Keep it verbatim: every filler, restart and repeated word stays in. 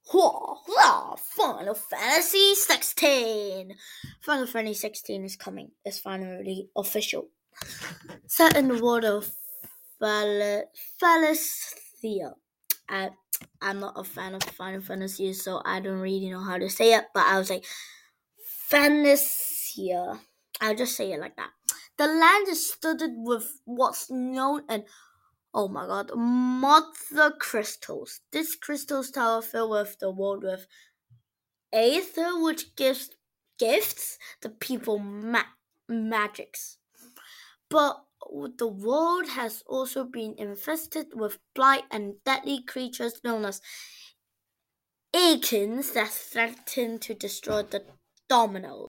Whoa, whoa, Final Fantasy sixteen. Final Fantasy sixteen is coming. It's finally official. Set in the world of Phal- Phalisthea. I, I'm not a fan of Final Fantasy, so I don't really know how to say it, but I was like, Phalisthea. I'll just say it like that. The land is studded with what's known as, oh my god, mother crystals. This crystals tower filled with the world with aether, which gives gifts the people ma- magics. But the world has also been infested with blight and deadly creatures known as Aikins that threaten to destroy the dominoes.